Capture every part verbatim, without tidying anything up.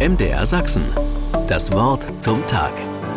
M D R Sachsen. Das Wort zum Tag.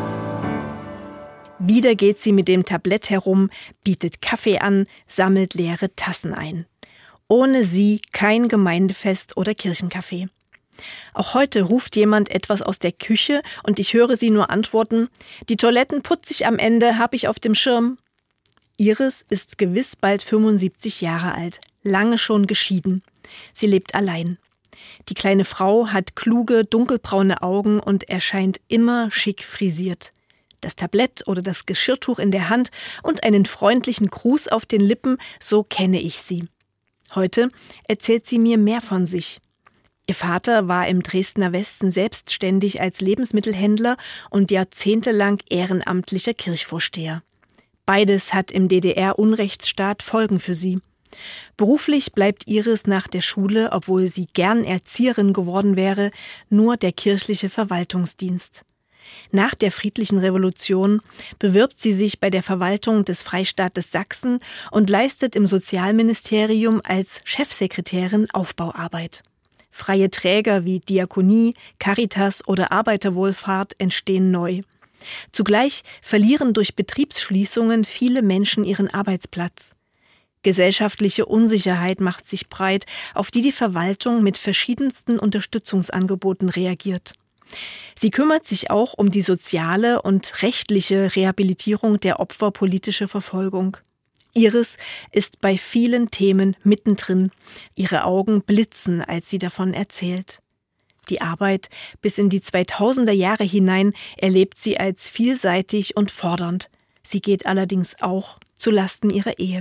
Wieder geht sie mit dem Tablett herum, bietet Kaffee an, sammelt leere Tassen ein. Ohne sie kein Gemeindefest oder Kirchenkaffee. Auch heute ruft jemand etwas aus der Küche und ich höre sie nur antworten: Die Toiletten putze ich am Ende, hab ich auf dem Schirm. Iris ist gewiss bald fünfundsiebzig Jahre alt, lange schon geschieden. Sie lebt allein. Die kleine Frau hat kluge, dunkelbraune Augen und erscheint immer schick frisiert. Das Tablett oder das Geschirrtuch in der Hand und einen freundlichen Gruß auf den Lippen, so kenne ich sie. Heute erzählt sie mir mehr von sich. Ihr Vater war im Dresdner Westen selbstständig als Lebensmittelhändler und jahrzehntelang ehrenamtlicher Kirchvorsteher. Beides hat im D D R-Unrechtsstaat Folgen für sie. Beruflich bleibt Iris nach der Schule, obwohl sie gern Erzieherin geworden wäre, nur der kirchliche Verwaltungsdienst. Nach der friedlichen Revolution bewirbt sie sich bei der Verwaltung des Freistaates Sachsen und leistet im Sozialministerium als Chefsekretärin Aufbauarbeit. Freie Träger wie Diakonie, Caritas oder Arbeiterwohlfahrt entstehen neu. Zugleich verlieren durch Betriebsschließungen viele Menschen ihren Arbeitsplatz. Gesellschaftliche Unsicherheit macht sich breit, auf die die Verwaltung mit verschiedensten Unterstützungsangeboten reagiert. Sie kümmert sich auch um die soziale und rechtliche Rehabilitierung der Opfer politischer Verfolgung. Iris ist bei vielen Themen mittendrin. Ihre Augen blitzen, als sie davon erzählt. Die Arbeit bis in die zweitausender Jahre hinein erlebt sie als vielseitig und fordernd. Sie geht allerdings auch zu Lasten ihrer Ehe.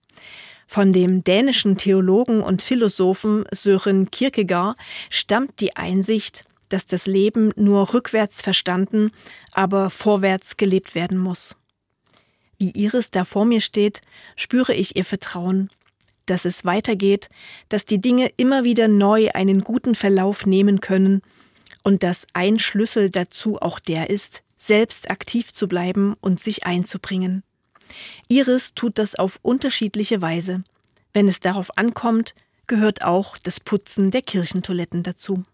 Von dem dänischen Theologen und Philosophen Søren Kierkegaard stammt die Einsicht, dass das Leben nur rückwärts verstanden, aber vorwärts gelebt werden muss. Wie Iris da vor mir steht, spüre ich ihr Vertrauen, dass es weitergeht, dass die Dinge immer wieder neu einen guten Verlauf nehmen können und dass ein Schlüssel dazu auch der ist, selbst aktiv zu bleiben und sich einzubringen. Iris tut das auf unterschiedliche Weise. Wenn es darauf ankommt, gehört auch das Putzen der Kirchentoiletten dazu.